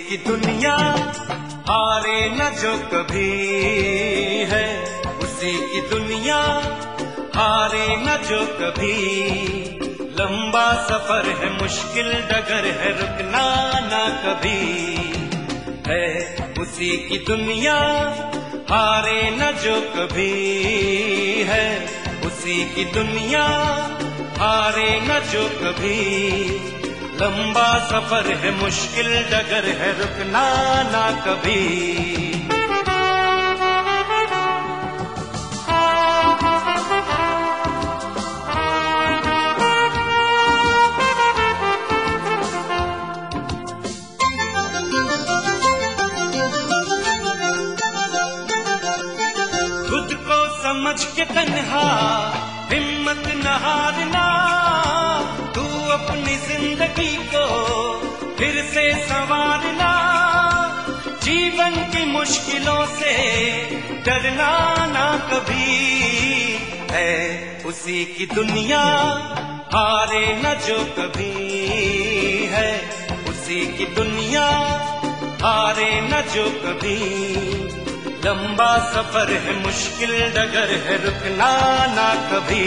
की दुनिया हारे न जो कभी है, उसी की दुनिया हारे न जो कभी। लंबा सफर है, मुश्किल डगर है, रुकना ना कभी है। उसी की दुनिया हारे न जो कभी है, उसी की दुनिया हारे न जो कभी। लंबा सफर है, मुश्किल डगर है, रुकना ना कभी। खुद को समझ के तन्हा हिम्मत न हारना, तू अपनी जिंदगी को फिर से संवारना। जीवन की मुश्किलों से डरना ना कभी है। उसी की दुनिया हारे न जो कभी है, उसी की दुनिया हारे न जो कभी। लंबा सफर है, मुश्किल डगर है, रुकना ना कभी।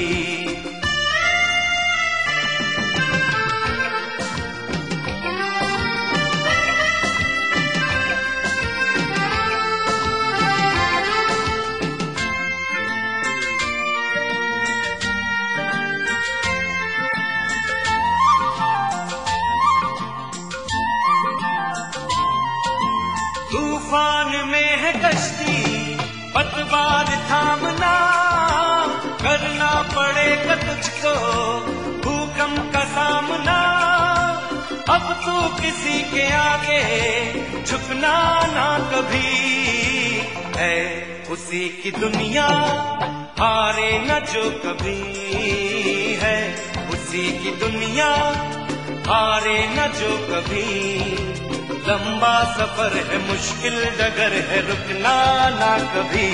तूफान में है कश्ती, पतवार थामना, करना पड़ेगा तुझको भूकंप का सामना। अब तू किसी के आगे झुकना ना कभी है। उसी की दुनिया हारे न जो कभी है, उसी की दुनिया हारे न जो कभी। लंबा सफर है, मुश्किल डगर है, रुकना ना कभी।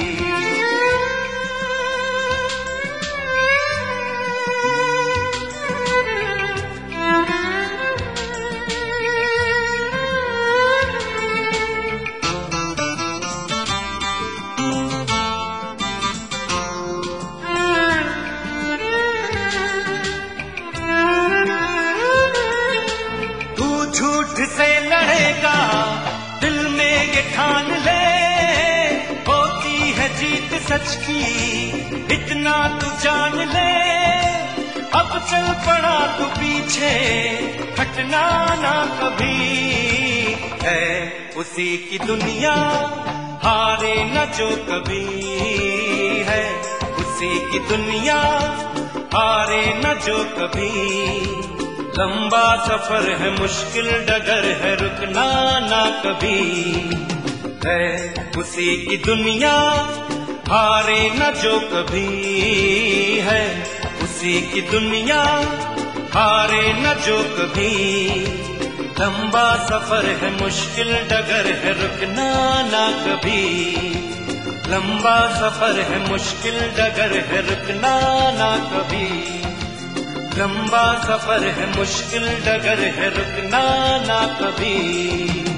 झूठ से लड़ेगा, दिल में ये ठान ले, होती है जीत सच की, इतना तू जान ले। अब चल पड़ा तू पीछे, हटना ना कभी है। उसी की दुनिया हारे न जो कभी है, उसी की दुनिया हारे न जो कभी। लंबा सफर है, मुश्किल डगर है, रुकना ना कभी है। उसी की दुनिया हारे न जो कभी है, उसी की दुनिया हारे न जो कभी। लंबा सफर है, मुश्किल डगर है, रुकना ना कभी। लंबा सफर है, मुश्किल डगर है, रुकना ना कभी। लंबा सफर है, मुश्किल डगर है, रुकना ना कभी।